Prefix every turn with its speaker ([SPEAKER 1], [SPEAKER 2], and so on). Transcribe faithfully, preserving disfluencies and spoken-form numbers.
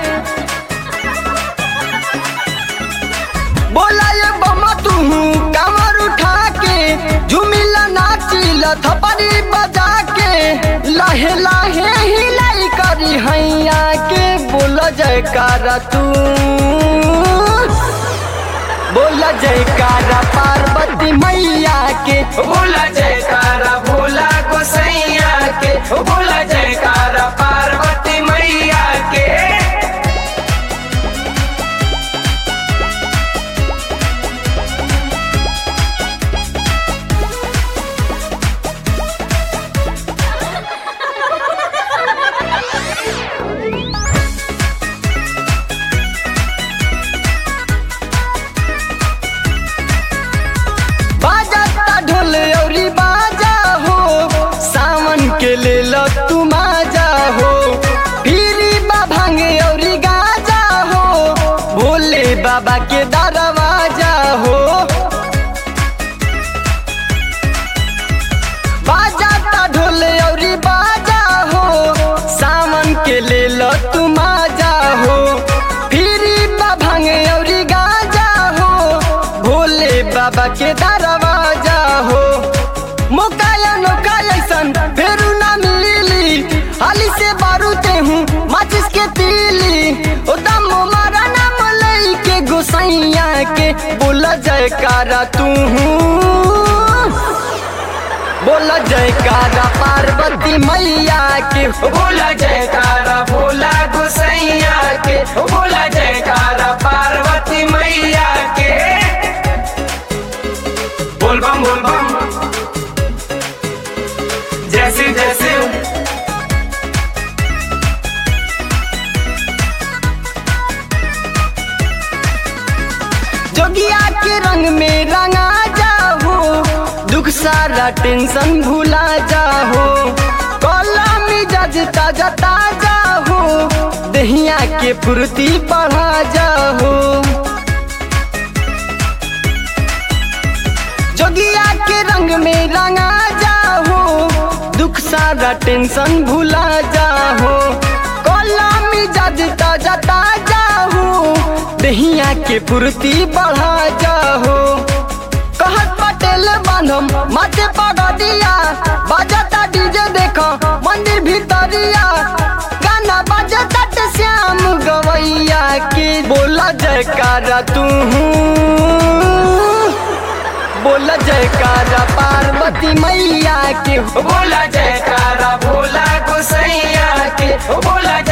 [SPEAKER 1] बोला ये बमा तू कमर उठा के झुमिला नाचिला थपड़ी बजा के लाहे लाहे हिलाई करी हैया के बोला जयकारा तू बोला जयकारा पार्वती मैया के
[SPEAKER 2] बोला जयकारा भोला गोसैया के बोला जयकारा पार्वती मैया के।
[SPEAKER 1] बाजा ढोल औरी बाजा हो सावन के लेल तू माजा हो पीरी बाभांगे औरी गाजा हो भोले बाबा के दरवाजा हो। बाजा ढोल औरी बाजा हो सावन के लेल तू माजा हो पीरी बाभांगे औरी गाजा हो भोले बाबा के दरवाजा हो। मोकाया नौका ऐसन फेरू ना मिली हाली से बारूते हूँ माचिस के तीली ओ दम मारा नाम लई के गोसैया के बोला जयकारा तू बोला जयकारा पार्वती मैया के
[SPEAKER 2] बोला जयकारा भोला गोसैया के बोला जयकारा पार्वती मैया के। बोल बम बोल बम जैसे जैसे
[SPEAKER 1] जोगिया के रंग में रंगा जाओ दुख सारा टेंशन भुला जाओ कला मिजाज ताजा ताजा हो दहिया के फुर्ती बढ़ा जाओ। जोगिया के रंग में रंगा जाओ दुख सारा टेंशन भुला जाओ कला मिजाज ताजा ताजा हो दहिया के फुर्ती बढ़ा जाओ। कहत पटेल बांधम माथे पगा दिया बाजता डीजे देखो मंदिर भीतरिया गाना बाजता श्याम गवैया के बोला जयकारा तू बोला जयकारा पार्वती मैया के
[SPEAKER 2] बोला जयकारा भोला गोसैया के बोला